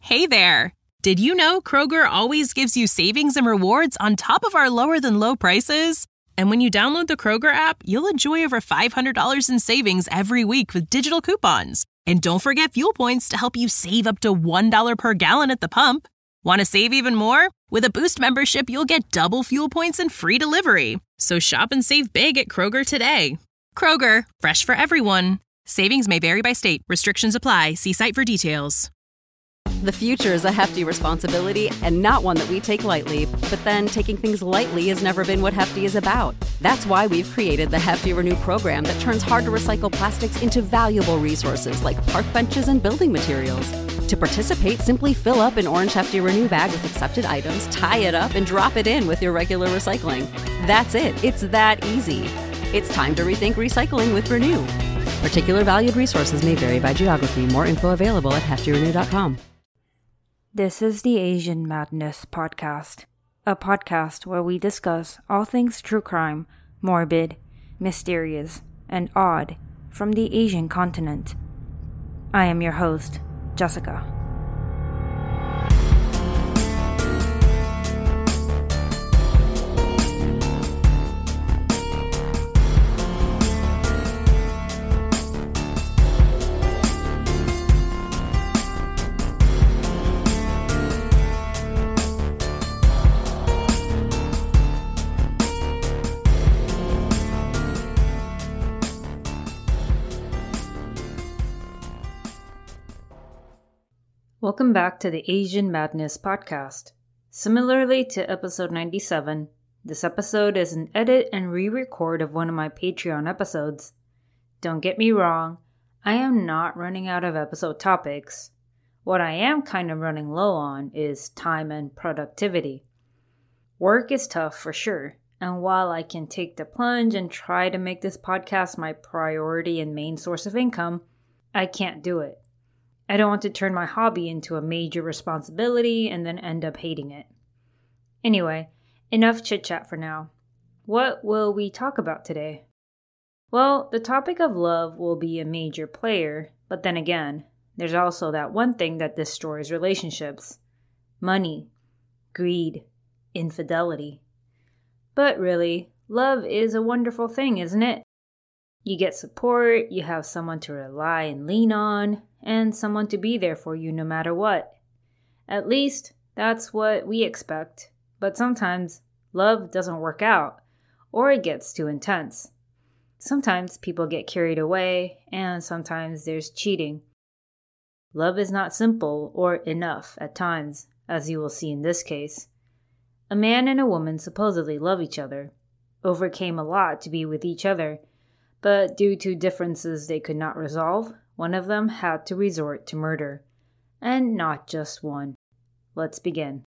Hey there! Did you know Kroger always gives you savings and rewards on top of our lower-than-low prices? And when you download the Kroger app, you'll enjoy over $500 in savings every week with digital coupons. And don't forget fuel points to help you save up to $1 per gallon at the pump. Want to save even more? With a Boost membership, you'll get double fuel points and free delivery. So shop and save big at Kroger today. Kroger, fresh for everyone. Savings may vary by state. Restrictions apply. See site for details. The future is a hefty responsibility and not one that we take lightly. But then taking things lightly has never been what Hefty is about. That's why we've created the Hefty Renew program that turns hard-to-recycle plastics into valuable resources like park benches and building materials. To participate, simply fill up an orange Hefty Renew bag with accepted items, tie it up, and drop it in with your regular recycling. That's it. It's that easy. It's time to rethink recycling with Renew. Particular valued resources may vary by geography. More info available at heftyrenew.com. This is the Asian Madness Podcast, a podcast where we discuss all things true crime, morbid, mysterious, and odd from the Asian continent. I am your host, Jessica. Welcome back to the Asian Madness Podcast. Similarly to episode 97, this episode is an edit and re-record of one of my Patreon episodes. Don't get me wrong, I am not running out of episode topics. What I am kind of running low on is time and productivity. Work is tough for sure, and while I can take the plunge and try to make this podcast my priority and main source of income, I can't do it. I don't want to turn my hobby into a major responsibility and then end up hating it. Anyway, enough chit-chat for now. What will we talk about today? Well, the topic of love will be a major player, but then again, there's also that one thing that destroys relationships. Money, greed, infidelity. But really, love is a wonderful thing, isn't it? You get support, you have someone to rely and lean on, and someone to be there for you no matter what. At least, that's what we expect. But sometimes, love doesn't work out, or it gets too intense. Sometimes people get carried away, and sometimes there's cheating. Love is not simple or enough at times, as you will see in this case. A man and a woman supposedly love each other, overcame a lot to be with each other, but due to differences they could not resolve, one of them had to resort to murder. And not just one. Let's begin.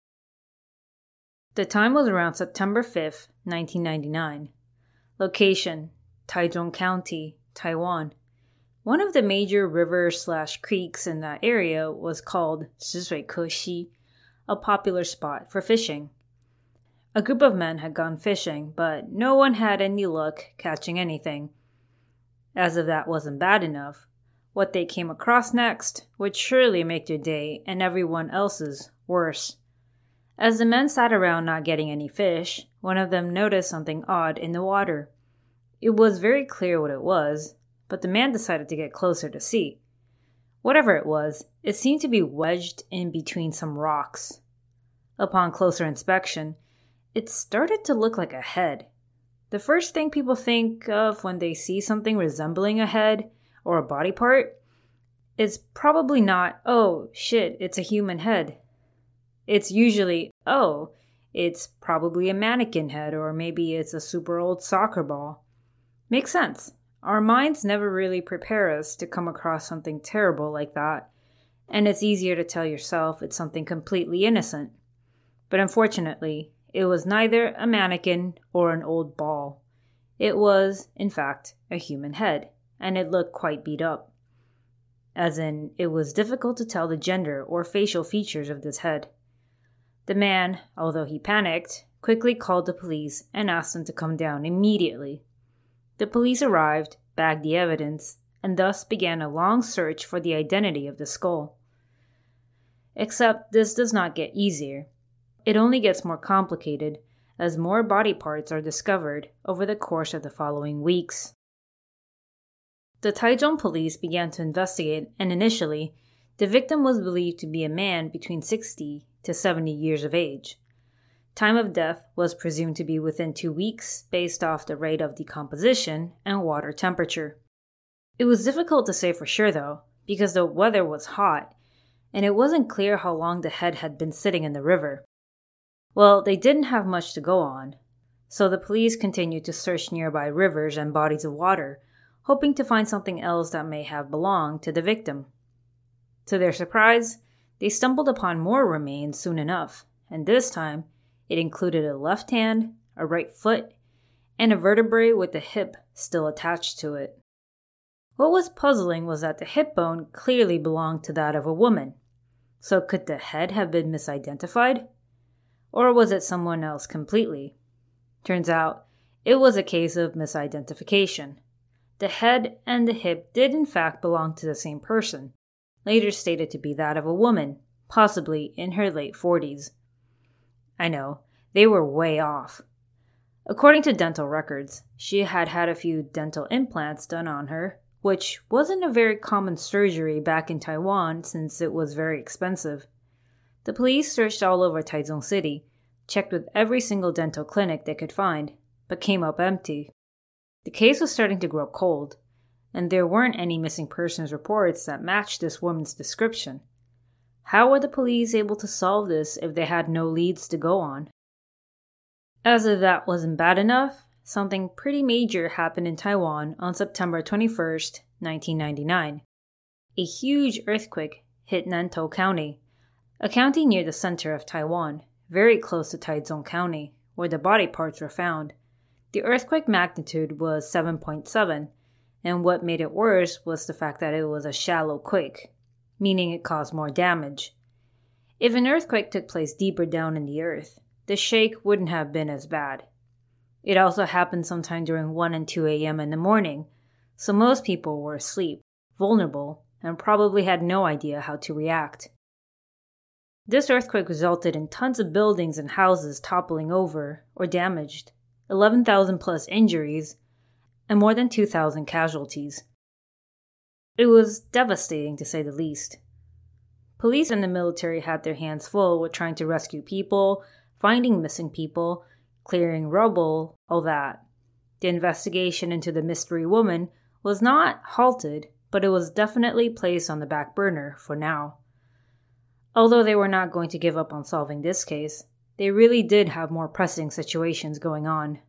The time was around September 5th, 1999. Location, Taichung County, Taiwan. One of the major rivers/creeks in that area was called Shizhuikeshi, a popular spot for fishing. A group of men had gone fishing, but no one had any luck catching anything. As if that wasn't bad enough, what they came across next would surely make their day and everyone else's worse. As the men sat around not getting any fish, one of them noticed something odd in the water. It was very clear what it was, but the man decided to get closer to see. Whatever it was, it seemed to be wedged in between some rocks. Upon closer inspection, it started to look like a head. The first thing people think of when they see something resembling a head or a body part is probably not, oh shit, it's a human head. It's usually, oh, it's probably a mannequin head, or maybe it's a super old soccer ball. Makes sense. Our minds never really prepare us to come across something terrible like that, and it's easier to tell yourself it's something completely innocent. But unfortunately, it was neither a mannequin or an old ball. It was, in fact, a human head, and it looked quite beat up. As in, it was difficult to tell the gender or facial features of this head. The man, although he panicked, quickly called the police and asked them to come down immediately. The police arrived, bagged the evidence, and thus began a long search for the identity of the skull. Except this does not get easier. It only gets more complicated as more body parts are discovered over the course of the following weeks. The Taichung police began to investigate, and initially, the victim was believed to be a man between 60 to 70 years of age. Time of death was presumed to be within 2 weeks based off the rate of decomposition and water temperature. It was difficult to say for sure though, because the weather was hot, and it wasn't clear how long the head had been sitting in the river. Well, they didn't have much to go on, so the police continued to search nearby rivers and bodies of water, hoping to find something else that may have belonged to the victim. To their surprise, they stumbled upon more remains soon enough, and this time, it included a left hand, a right foot, and a vertebrae with the hip still attached to it. What was puzzling was that the hip bone clearly belonged to that of a woman. So could the head have been misidentified? Or was it someone else completely? Turns out, it was a case of misidentification. The head and the hip did in fact belong to the same person, later stated to be that of a woman, possibly in her late 40s. I know, they were way off. According to dental records, she had had a few dental implants done on her, which wasn't a very common surgery back in Taiwan since it was very expensive. The police searched all over Taichung City, checked with every single dental clinic they could find, but came up empty. The case was starting to grow cold, and there weren't any missing persons reports that matched this woman's description. How were the police able to solve this if they had no leads to go on? As if that wasn't bad enough, something pretty major happened in Taiwan on September 21st, 1999. A huge earthquake hit Nantou County, a county near the center of Taiwan, very close to Taichung County, where the body parts were found. The earthquake magnitude was 7.7, and what made it worse was the fact that it was a shallow quake, meaning it caused more damage. If an earthquake took place deeper down in the earth, the shake wouldn't have been as bad. It also happened sometime during 1 and 2 a.m. in the morning, so most people were asleep, vulnerable, and probably had no idea how to react. This earthquake resulted in tons of buildings and houses toppling over or damaged, 11,000 plus injuries, and more than 2,000 casualties. It was devastating to say the least. Police and the military had their hands full with trying to rescue people, finding missing people, clearing rubble, all that. The investigation into the mystery woman was not halted, but it was definitely placed on the back burner for now. Although they were not going to give up on solving this case, they really did have more pressing situations going on.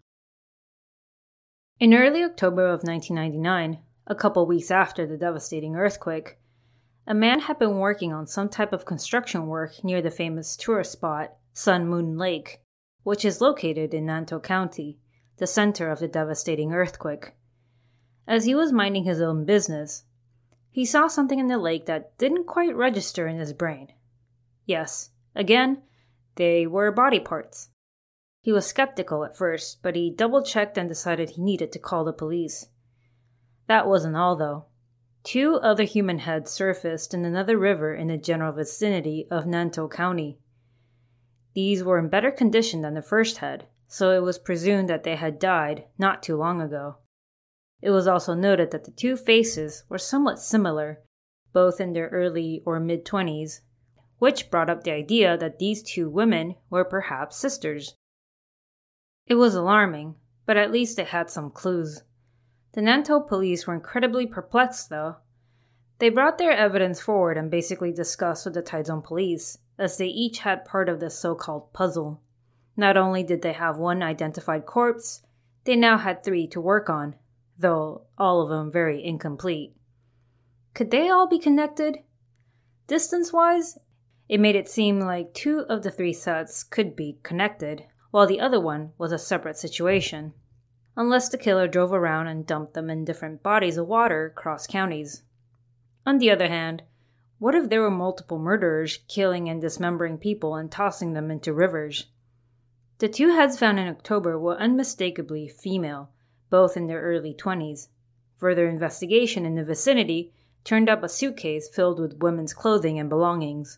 In early October of 1999, a couple weeks after the devastating earthquake, a man had been working on some type of construction work near the famous tourist spot, Sun Moon Lake, which is located in Nantou County, the center of the devastating earthquake. As he was minding his own business, he saw something in the lake that didn't quite register in his brain. Yes, again, they were body parts. He was skeptical at first, but he double-checked and decided he needed to call the police. That wasn't all, though. 2 other human heads surfaced in another river in the general vicinity of Nantou County. These were in better condition than the first head, so it was presumed that they had died not too long ago. It was also noted that the 2 faces were somewhat similar, both in their early or mid-20s, which brought up the idea that these 2 women were perhaps sisters. It was alarming, but at least they had some clues. The Nantou police were incredibly perplexed, though. They brought their evidence forward and basically discussed with the Taichung police, as they each had part of this so-called puzzle. Not only did they have 1 identified corpse, they now had 3 to work on, though all of them very incomplete. Could they all be connected? Distance-wise, it made it seem like 2 of the 3 sets could be connected, while the other one was a separate situation, unless the killer drove around and dumped them in different bodies of water across counties. On the other hand, what if there were multiple murderers killing and dismembering people and tossing them into rivers? The 2 heads found in October were unmistakably female, both in their early 20s. Further investigation in the vicinity turned up a suitcase filled with women's clothing and belongings.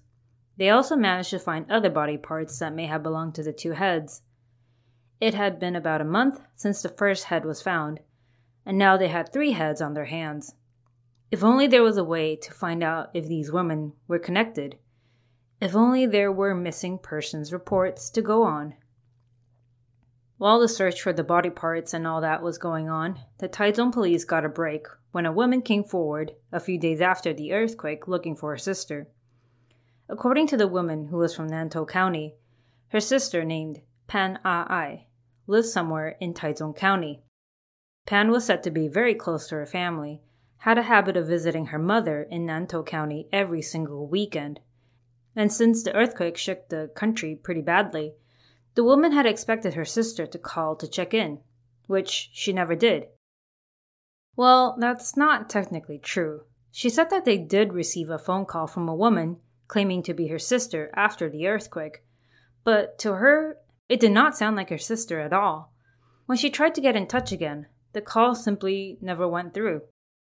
They also managed to find other body parts that may have belonged to the two heads. It had been about a month since the first head was found, and now they had 3 heads on their hands. If only there was a way to find out if these women were connected. If only there were missing persons reports to go on. While the search for the body parts and all that was going on, the Taichung police got a break when a woman came forward a few days after the earthquake looking for her sister. According to the woman, who was from Nantou County, her sister, named Pan A-ai, lived somewhere in Taichung County. Pan was said to be very close to her family, had a habit of visiting her mother in Nantou County every single weekend. And since the earthquake shook the country pretty badly, the woman had expected her sister to call to check in, which she never did. Well, that's not technically true. She said that they did receive a phone call from a woman claiming to be her sister after the earthquake, but to her, it did not sound like her sister at all. When she tried to get in touch again, the call simply never went through.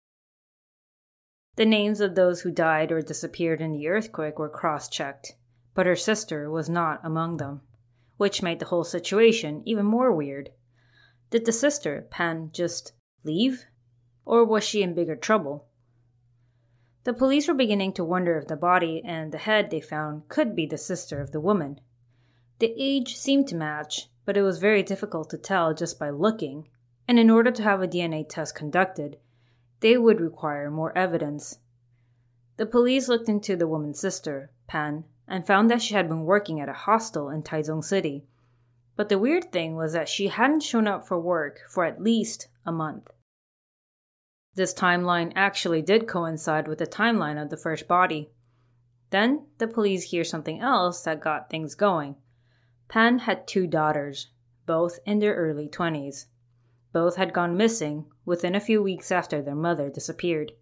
The names of those who died or disappeared in the earthquake were cross-checked, but her sister was not among them, which made the whole situation even more weird. Did the sister, Pan, just leave? Or was she in bigger trouble? The police were beginning to wonder if the body and the head they found could be the sister of the woman. The age seemed to match, but it was very difficult to tell just by looking, and in order to have a DNA test conducted, they would require more evidence. The police looked into the woman's sister, Pan, and found that she had been working at a hostel in Taichung City. But the weird thing was that she hadn't shown up for work for at least a month. This timeline actually did coincide with the timeline of the first body. Then, the police hear something else that got things going. Pan had 2 daughters, both in their early 20s. Both had gone missing within a few weeks after their mother disappeared.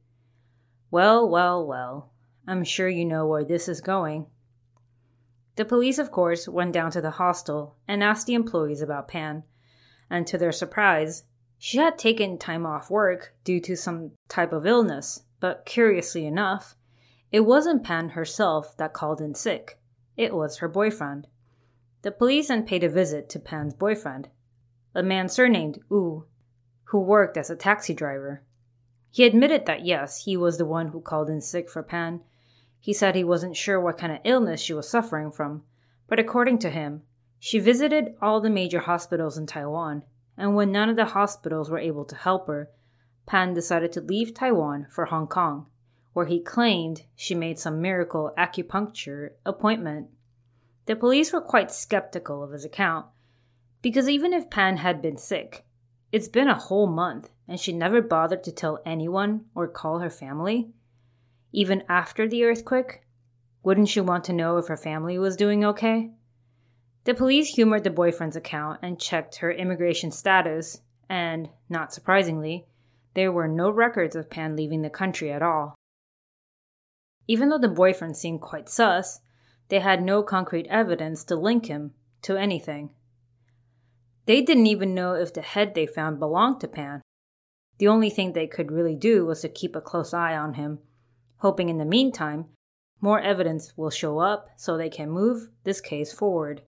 Well, I'm sure you know where this is going. The police, of course, went down to the hostel and asked the employees about Pan, and to their surprise, she had taken time off work due to some type of illness, but curiously enough, it wasn't Pan herself that called in sick. It was her boyfriend. The police then paid a visit to Pan's boyfriend, a man surnamed Wu, who worked as a taxi driver. He admitted that yes, he was the one who called in sick for Pan. He said he wasn't sure what kind of illness she was suffering from, but according to him, she visited all the major hospitals in Taiwan, and when none of the hospitals were able to help her, Pan decided to leave Taiwan for Hong Kong, where he claimed she made some miracle acupuncture appointment. The police were quite skeptical of his account, because even if Pan had been sick, it's been a whole month and she never bothered to tell anyone or call her family. Even after the earthquake, wouldn't she want to know if her family was doing okay? The police humored the boyfriend's account and checked her immigration status, and, not surprisingly, there were no records of Pan leaving the country at all. Even though the boyfriend seemed quite sus, they had no concrete evidence to link him to anything. They didn't even know if the head they found belonged to Pan. The only thing they could really do was to keep a close eye on him, hoping in the meantime, more evidence will show up so they can move this case forward.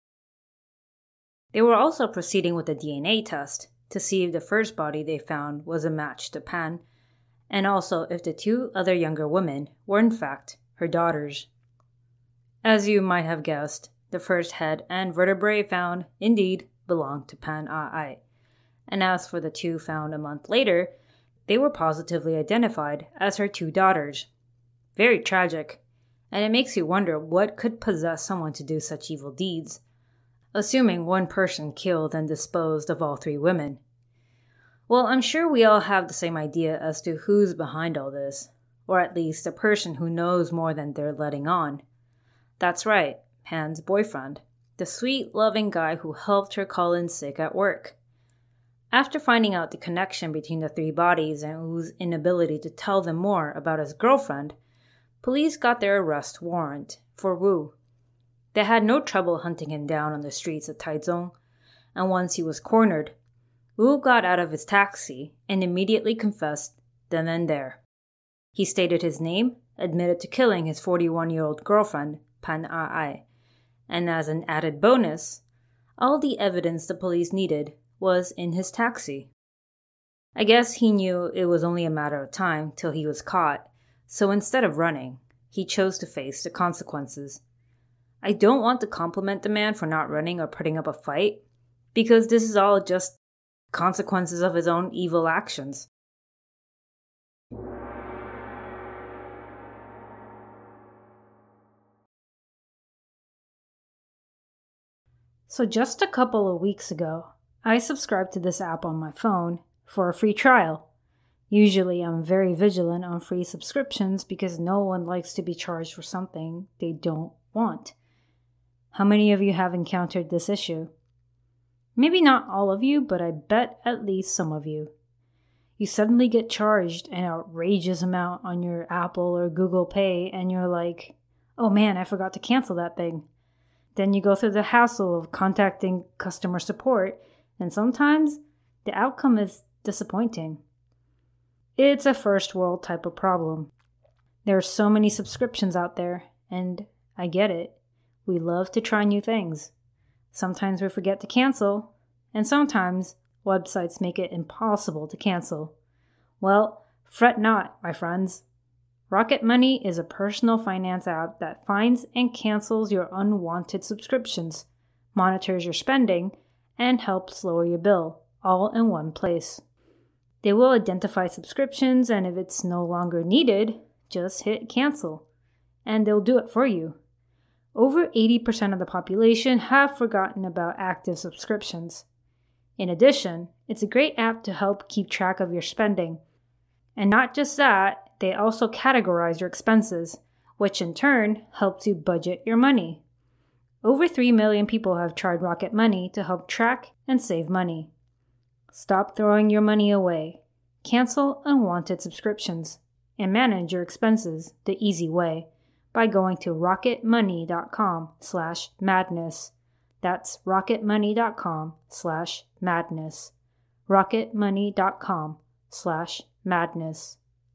They were also proceeding with a DNA test to see if the first body they found was a match to Pan, and also if the 2 other younger women were in fact her daughters. As you might have guessed, the first head and vertebrae found indeed belonged to Pan A-ai, and as for the 2 found a month later, they were positively identified as her 2 daughters. Very tragic, and it makes you wonder what could possess someone to do such evil deeds, assuming one person killed and disposed of all 3 women. Well, I'm sure we all have the same idea as to who's behind all this, or at least a person who knows more than they're letting on. That's right, Pan's boyfriend, the sweet, loving guy who helped her call in sick at work. After finding out the connection between the 3 bodies and Wu's inability to tell them more about his girlfriend, police got their arrest warrant for Wu. They had no trouble hunting him down on the streets of Taichung, and once he was cornered, Wu got out of his taxi and immediately confessed then and there. He stated his name, admitted to killing his 41-year-old girlfriend, Pan Ai. And as an added bonus, all the evidence the police needed was in his taxi. I guess he knew it was only a matter of time till he was caught, so instead of running, he chose to face the consequences. I don't want to compliment the man for not running or putting up a fight, because this is all just consequences of his own evil actions. So just a couple of weeks ago, I subscribed to this app on my phone for a free trial. Usually I'm very vigilant on free subscriptions because no one likes to be charged for something they don't want. How many of you have encountered this issue? Maybe not all of you, but I bet at least some of you. You suddenly get charged an outrageous amount on your Apple or Google Pay and you're like, oh man, I forgot to cancel that thing. Then you go through the hassle of contacting customer support, and sometimes the outcome is disappointing. It's a first world type of problem. There are so many subscriptions out there, and I get it. We love to try new things. Sometimes we forget to cancel, and sometimes websites make it impossible to cancel. Well, fret not, my friends. Rocket Money is a personal finance app that finds and cancels your unwanted subscriptions, monitors your spending, and helps lower your bill, all in one place. They will identify subscriptions, and if it's no longer needed, just hit cancel, and they'll do it for you. Over 80% of the population have forgotten about active subscriptions. In addition, it's a great app to help keep track of your spending. And not just that, they also categorize your expenses, which in turn helps you budget your money. Over 3 million people have tried Rocket Money to help track and save money. Stop throwing your money away. Cancel unwanted subscriptions and manage your expenses the easy way by going to rocketmoney.com/madness. That's rocketmoney.com/madness. rocketmoney.com/madness.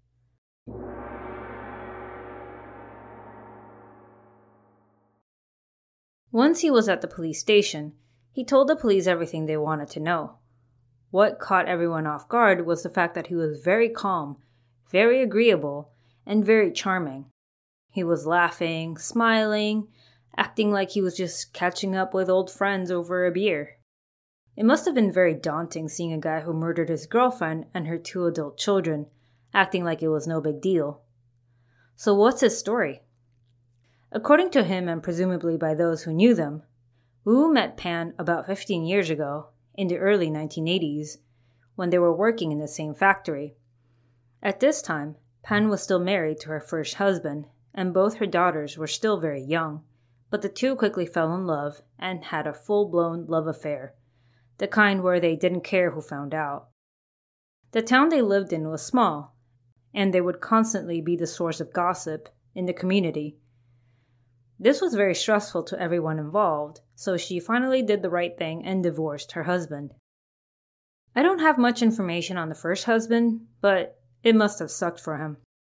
Once he was at the police station, he told the police everything they wanted to know. What caught everyone off guard was the fact that he was very calm, very agreeable, and very charming. He was laughing, smiling, acting like he was just catching up with old friends over a beer. It must have been very daunting seeing a guy who murdered his girlfriend and her 2 adult children, acting like it was no big deal. So what's his story? According to him, and presumably by those who knew them, Wu met Pan about 15 years ago, in the early 1980s, when they were working in the same factory. At this time, Pan was still married to her first husband, and both her daughters were still very young, but the two quickly fell in love and had a full-blown love affair, the kind where they didn't care who found out. The town they lived in was small, and they would constantly be the source of gossip in the community. This was very stressful to everyone involved, so she finally did the right thing and divorced her husband. I don't have much information on the first husband, but it must have sucked for him.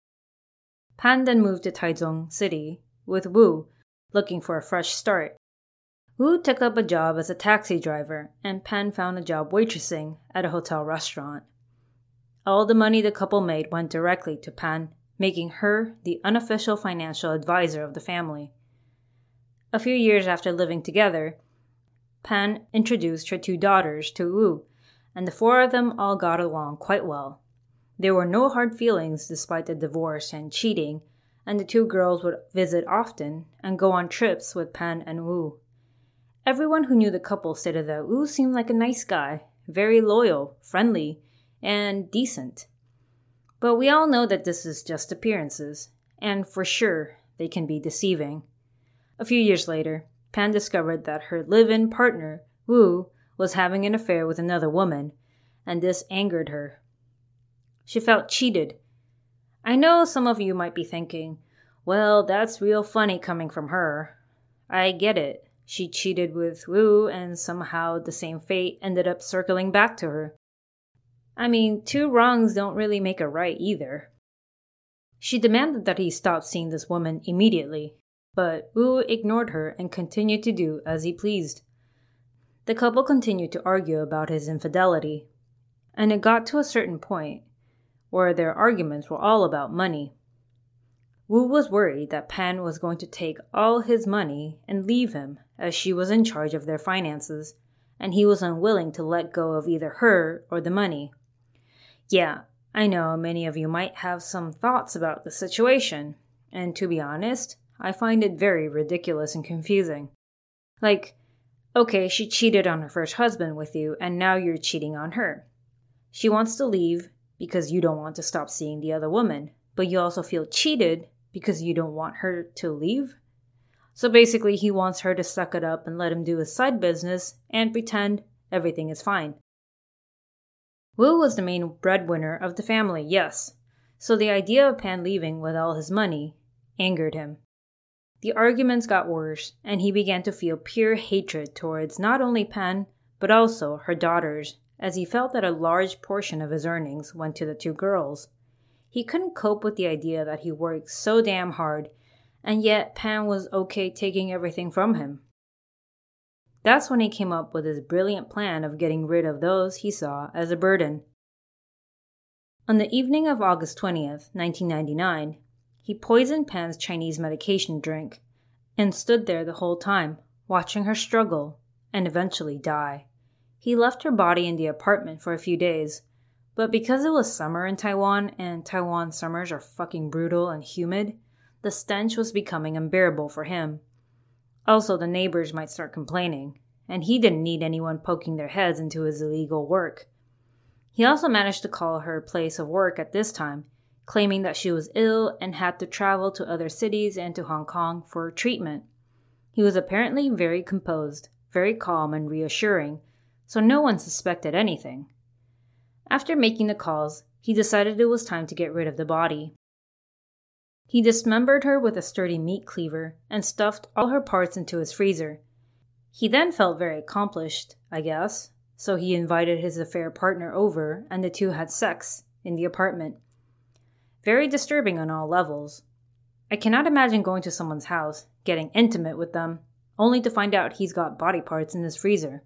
Pan then moved to Taichung City with Wu, looking for a fresh start. Wu took up a job as a taxi driver, and Pan found a job waitressing at a hotel restaurant. All the money the couple made went directly to Pan, making her the unofficial financial advisor of the family. A few years after living together, Pan introduced her 2 daughters to Wu, and the 4 of them all got along quite well. There were no hard feelings despite the divorce and cheating, and the 2 girls would visit often and go on trips with Pan and Wu. Everyone who knew the couple stated that Wu seemed like a nice guy, very loyal, friendly, and decent. But we all know that this is just appearances, and for sure they can be deceiving. A few years later, Pan discovered that her live-in partner, Wu, was having an affair with another woman, and this angered her. She felt cheated. I know some of you might be thinking, well, that's real funny coming from her. I get it. She cheated with Wu, and somehow the same fate ended up circling back to her. I mean, 2 wrongs don't really make a right either. She demanded that he stop seeing this woman immediately, but Wu ignored her and continued to do as he pleased. The couple continued to argue about his infidelity, and it got to a certain point where their arguments were all about money. Wu was worried that Pan was going to take all his money and leave him, as she was in charge of their finances, and he was unwilling to let go of either her or the money. Yeah, I know many of you might have some thoughts about the situation, and to be honest, I find it very ridiculous and confusing. Like, okay, she cheated on her first husband with you, and now you're cheating on her. She wants to leave because you don't want to stop seeing the other woman, but you also feel cheated because you don't want her to leave? So basically, he wants her to suck it up and let him do his side business and pretend everything is fine. Wu was the main breadwinner of the family, yes, so the idea of Pan leaving with all his money angered him. The arguments got worse, and he began to feel pure hatred towards not only Pan, but also her daughters, as he felt that a large portion of his earnings went to the two girls. He couldn't cope with the idea that he worked so damn hard, and yet Pan was okay taking everything from him. That's when he came up with his brilliant plan of getting rid of those he saw as a burden. On the evening of August 20th, 1999, he poisoned Pan's Chinese medication drink and stood there the whole time, watching her struggle and eventually die. He left her body in the apartment for a few days, but because it was summer in Taiwan, and Taiwan summers are fucking brutal and humid, the stench was becoming unbearable for him. Also, the neighbors might start complaining, and he didn't need anyone poking their heads into his illegal work. He also managed to call her place of work at this time, claiming that she was ill and had to travel to other cities and to Hong Kong for treatment. He was apparently very composed, very calm and reassuring, so no one suspected anything. After making the calls, he decided it was time to get rid of the body. He dismembered her with a sturdy meat cleaver and stuffed all her parts into his freezer. He then felt very accomplished, I guess, so he invited his affair partner over and the two had sex in the apartment. Very disturbing on all levels. I cannot imagine going to someone's house, getting intimate with them, only to find out he's got body parts in his freezer.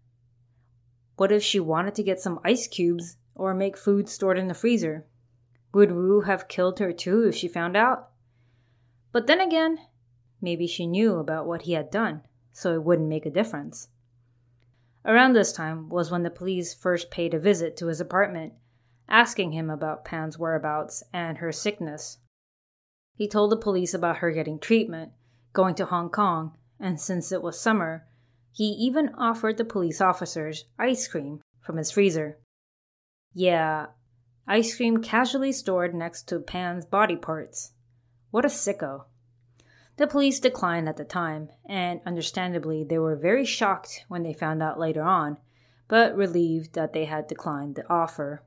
What if she wanted to get some ice cubes or make food stored in the freezer? Would Wu have killed her too if she found out? But then again, maybe she knew about what he had done, so it wouldn't make a difference. Around this time was when the police first paid a visit to his apartment, asking him about Pan's whereabouts and her sickness. He told the police about her getting treatment, going to Hong Kong, and since it was summer, he even offered the police officers ice cream from his freezer. Yeah, ice cream casually stored next to Pan's body parts. What a sicko. The police declined at the time, and understandably they were very shocked when they found out later on, but relieved that they had declined the offer.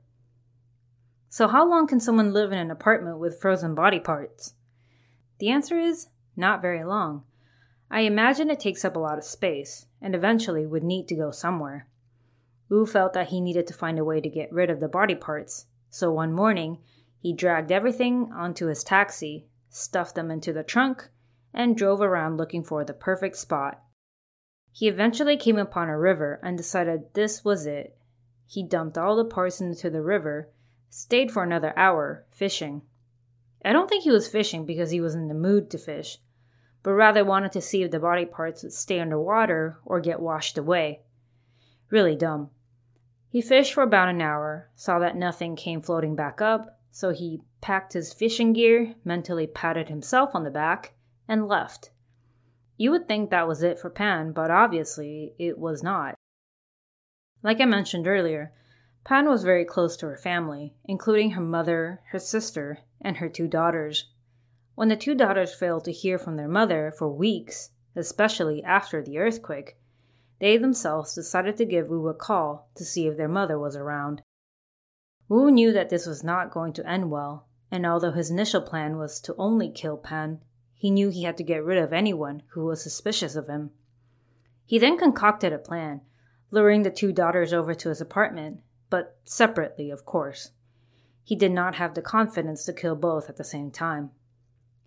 So how long can someone live in an apartment with frozen body parts? The answer is not very long. I imagine it takes up a lot of space, and eventually would need to go somewhere. Wu felt that he needed to find a way to get rid of the body parts, so one morning, he dragged everything onto his taxi, stuffed them into the trunk, and drove around looking for the perfect spot. He eventually came upon a river and decided this was it. He dumped all the parts into the river, stayed for another hour, fishing. I don't think he was fishing because he was in the mood to fish, but rather wanted to see if the body parts would stay underwater or get washed away. Really dumb. He fished for about an hour, saw that nothing came floating back up, so he packed his fishing gear, mentally patted himself on the back, and left. You would think that was it for Pan, but obviously it was not. Like I mentioned earlier, Pan was very close to her family, including her mother, her sister, and her two daughters. When the two daughters failed to hear from their mother for weeks, especially after the earthquake, they themselves decided to give Wu a call to see if their mother was around. Wu knew that this was not going to end well, and although his initial plan was to only kill Pan, he knew he had to get rid of anyone who was suspicious of him. He then concocted a plan, luring the two daughters over to his apartment, but separately, of course. He did not have the confidence to kill both at the same time.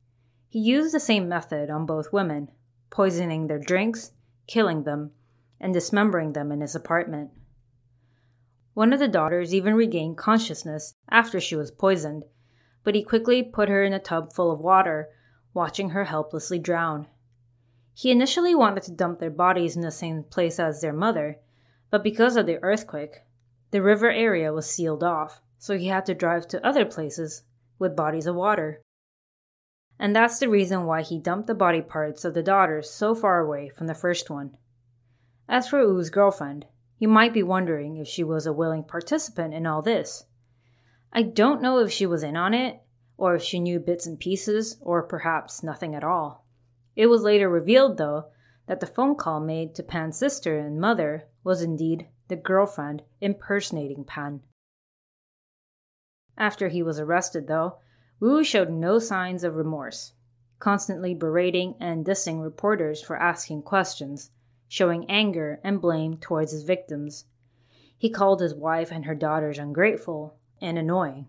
He used the same method on both women, poisoning their drinks, killing them, and dismembering them in his apartment. One of the daughters even regained consciousness after she was poisoned, but he quickly put her in a tub full of water, watching her helplessly drown. He initially wanted to dump their bodies in the same place as their mother, but because of the earthquake, the river area was sealed off, so he had to drive to other places with bodies of water. And that's the reason why he dumped the body parts of the daughters so far away from the first one. As for Wu's girlfriend, you might be wondering if she was a willing participant in all this. I don't know if she was in on it, or if she knew bits and pieces, or perhaps nothing at all. It was later revealed, though, that the phone call made to Pan's sister and mother was indeed the girlfriend impersonating Pan. After he was arrested, though, Wu showed no signs of remorse, constantly berating and dissing reporters for asking questions, showing anger and blame towards his victims. He called his wife and her daughters ungrateful and annoying.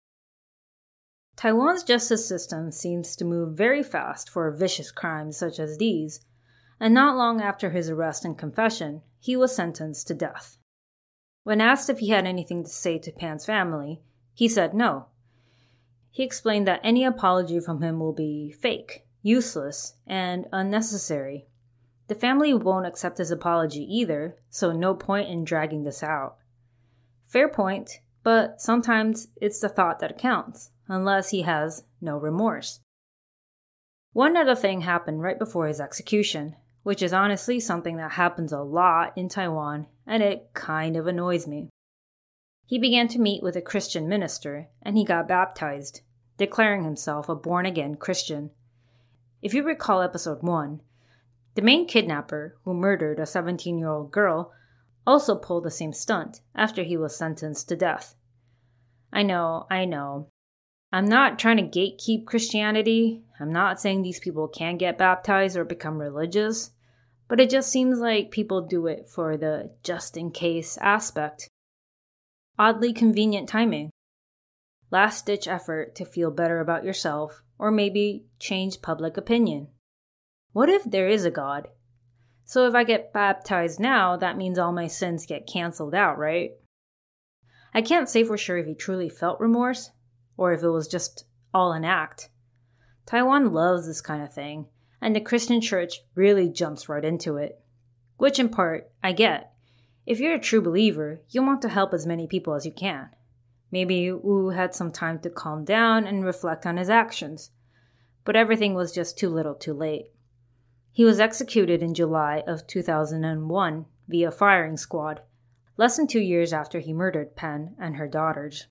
Taiwan's justice system seems to move very fast for vicious crimes such as these, and not long after his arrest and confession, he was sentenced to death. When asked if he had anything to say to Pan's family, he said no. He explained that any apology from him will be fake, useless, and unnecessary. The family won't accept his apology either, so no point in dragging this out. Fair point, but sometimes it's the thought that counts, unless he has no remorse. One other thing happened right before his execution, which is honestly something that happens a lot in Taiwan, and it kind of annoys me. He began to meet with a Christian minister, and he got baptized, declaring himself a born-again Christian. If you recall episode 1, the main kidnapper, who murdered a 17-year-old girl, also pulled the same stunt after he was sentenced to death. I know. I'm not trying to gatekeep Christianity. I'm not saying these people can't get baptized or become religious, but it just seems like people do it for the just-in-case aspect. Oddly convenient timing. Last-ditch effort to feel better about yourself, or maybe change public opinion. What if there is a God? So if I get baptized now, that means all my sins get canceled out, right? I can't say for sure if he truly felt remorse, or if it was just all an act. Taiwan loves this kind of thing, and the Christian church really jumps right into it. Which in part, I get. If you're a true believer, you want to help as many people as you can. Maybe Wu had some time to calm down and reflect on his actions, but everything was just too little too late. He was executed in July of 2001 via firing squad, less than 2 years after he murdered Pan and her daughters.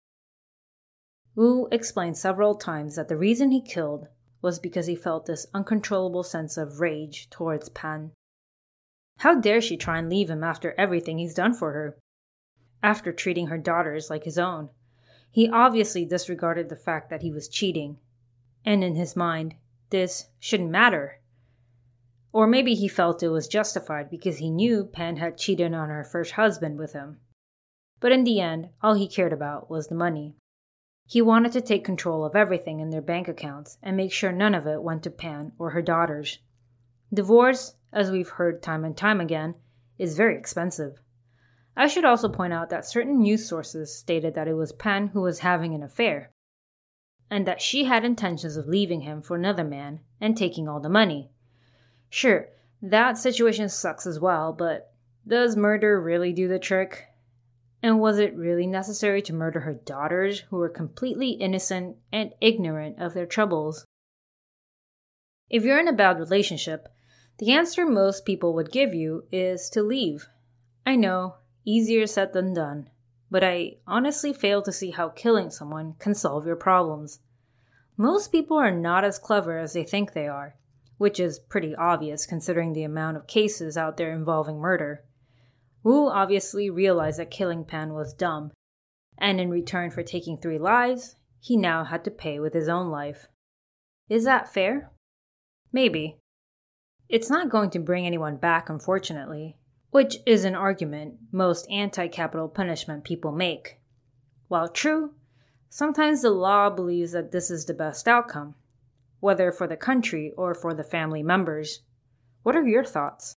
Wu explained several times that the reason he killed was because he felt this uncontrollable sense of rage towards Pan. How dare she try and leave him after everything he's done for her? After treating her daughters like his own, he obviously disregarded the fact that he was cheating, and in his mind, this shouldn't matter. Or maybe he felt it was justified because he knew Pan had cheated on her first husband with him. But in the end, all he cared about was the money. He wanted to take control of everything in their bank accounts and make sure none of it went to Pan or her daughters. Divorce, as we've heard time and time again, is very expensive. I should also point out that certain news sources stated that it was Pan who was having an affair, and that she had intentions of leaving him for another man and taking all the money. Sure, that situation sucks as well, but does murder really do the trick? And was it really necessary to murder her daughters, who were completely innocent and ignorant of their troubles? If you're in a bad relationship, the answer most people would give you is to leave. I know, easier said than done, but I honestly fail to see how killing someone can solve your problems. Most people are not as clever as they think they are, which is pretty obvious considering the amount of cases out there involving murder. Wu obviously realized that killing Pan was dumb, and in return for taking 3 lives, he now had to pay with his own life. Is that fair? Maybe. It's not going to bring anyone back, unfortunately, which is an argument most anti-capital punishment people make. While true, sometimes the law believes that this is the best outcome. whether for the country or for the family members. What are your thoughts?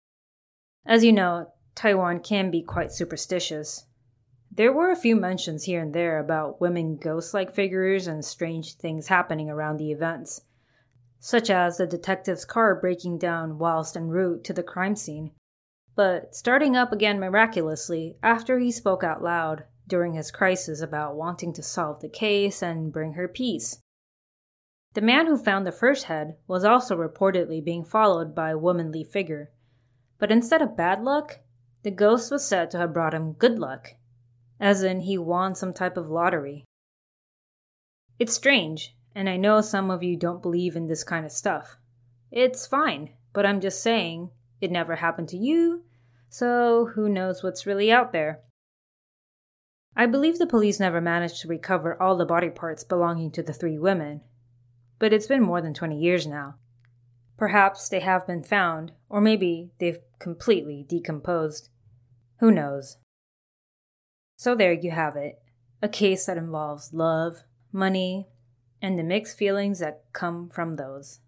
As you know, Taiwan can be quite superstitious. There were a few mentions here and there about women ghost-like figures and strange things happening around the events, such as the detective's car breaking down whilst en route to the crime scene, but starting up again miraculously after he spoke out loud during his crisis about wanting to solve the case and bring her peace. The man who found the first head was also reportedly being followed by a womanly figure, but instead of bad luck, the ghost was said to have brought him good luck, as in he won some type of lottery. It's strange, and I know some of you don't believe in this kind of stuff. It's fine, but I'm just saying, it never happened to you, so who knows what's really out there. I believe the police never managed to recover all the body parts belonging to the 3 women, but it's been more than 20 years now. Perhaps they have been found, or maybe they've completely decomposed. Who knows? So there you have it, a case that involves love, money, and the mixed feelings that come from those.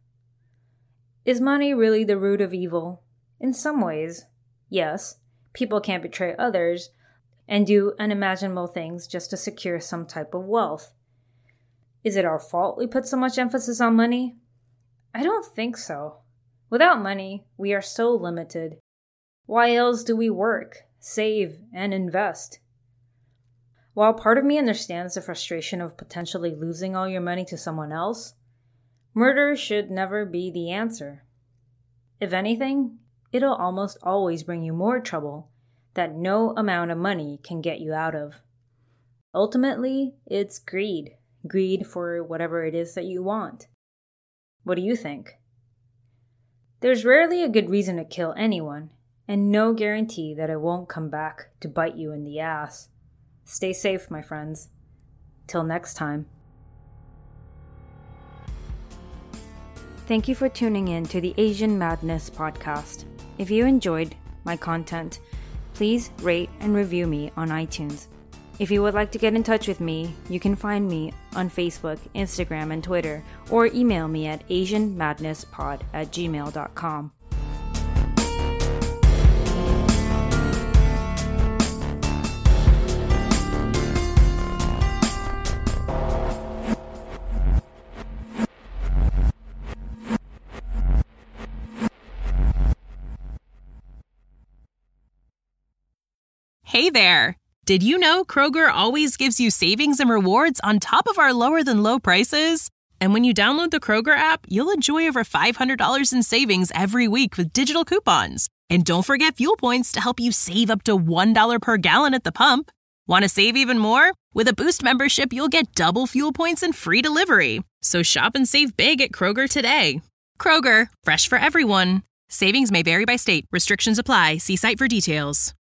Is money really the root of evil? In some ways, yes. People can't betray others and do unimaginable things just to secure some type of wealth. Is it our fault we put so much emphasis on money? I don't think so. Without money, we are so limited. Why else do we work, save, and invest? While part of me understands the frustration of potentially losing all your money to someone else, murder should never be the answer. If anything, it'll almost always bring you more trouble that no amount of money can get you out of. Ultimately, it's greed. Greed for whatever it is that you want. What do you think? There's rarely a good reason to kill anyone, and no guarantee that it won't come back to bite you in the ass. Stay safe, my friends. Till next time. Thank you for tuning in to the Asian Madness podcast. If you enjoyed my content, please rate and review me on iTunes. If you would like to get in touch with me, you can find me on Facebook, Instagram, and Twitter, or email me at asianmadnesspod@gmail.com. Hey there! Did you know Kroger always gives you savings and rewards on top of our lower-than-low prices? And when you download the Kroger app, you'll enjoy over $500 in savings every week with digital coupons. And don't forget fuel points to help you save up to $1 per gallon at the pump. Want to save even more? With a Boost membership, you'll get double fuel points and free delivery. So shop and save big at Kroger today. Kroger, fresh for everyone. Savings may vary by state. Restrictions apply. See site for details.